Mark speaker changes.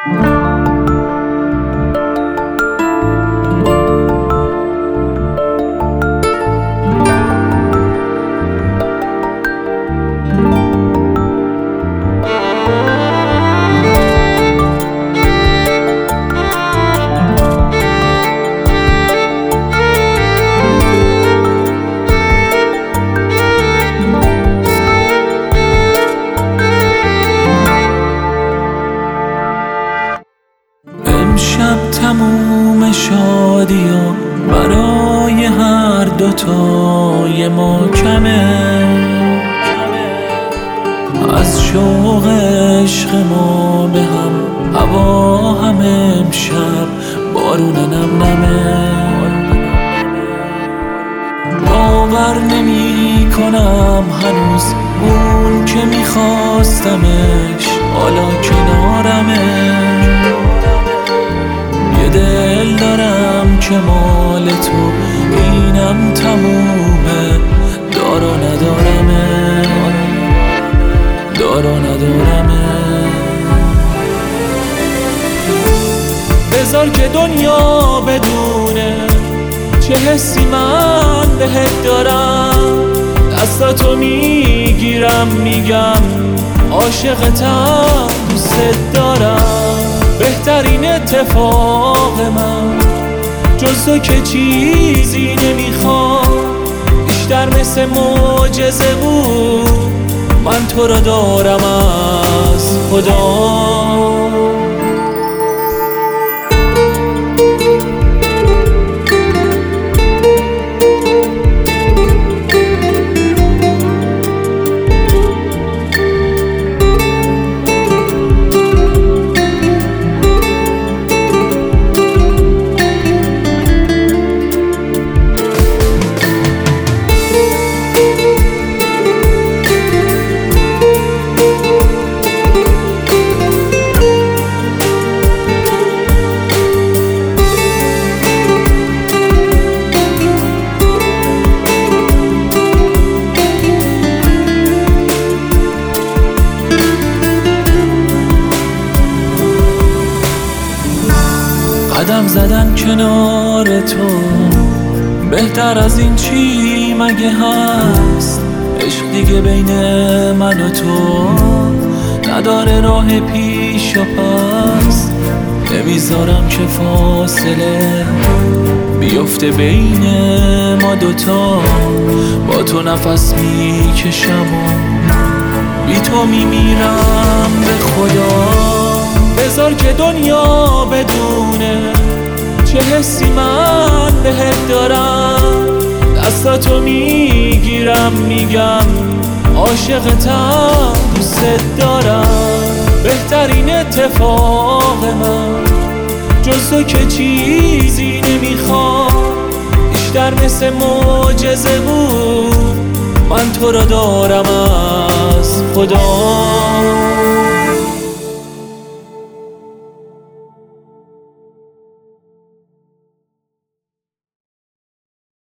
Speaker 1: امشب تموم شادی‌ها برای هر دوتای ما کمه، از شوق عشق ما به هم هوا هم امشب بارون نم نمه. باور نمی کنم هنوز اون که میخواستمش حالا کنارمه. یه دل دارم که مال تو اینم تمومه، دارا ندارمه، دارا ندارمه. بذار که دنیا بدونه چه حسی من بهت دارم، دستاتو میگیرم میگم عاشقتم دوست دارم. بهترین اتفاق من جز تو که چیزی نمیخوام، بیشتر مثل معجزه بود من تو را دارم از خدا. قدم زدن کنار تو بهتر از این چی مگه هست؟ عشق دیگه بین من و تو نداره راه پیش و پس. نمیذارم که فاصله بیفته بین ما دوتا، با تو نفس میکشم و بی تو میمیرم به خدا. بذار که دنیا بدونه چه حسی من بهت دارم، دستاتو میگیرم میگم عاشقتم دوست دارم. بهترین اتفاق من جز تو که چیزی نمیخوام، بیشتر مثل معجزه بود من تو را دارم از خدا.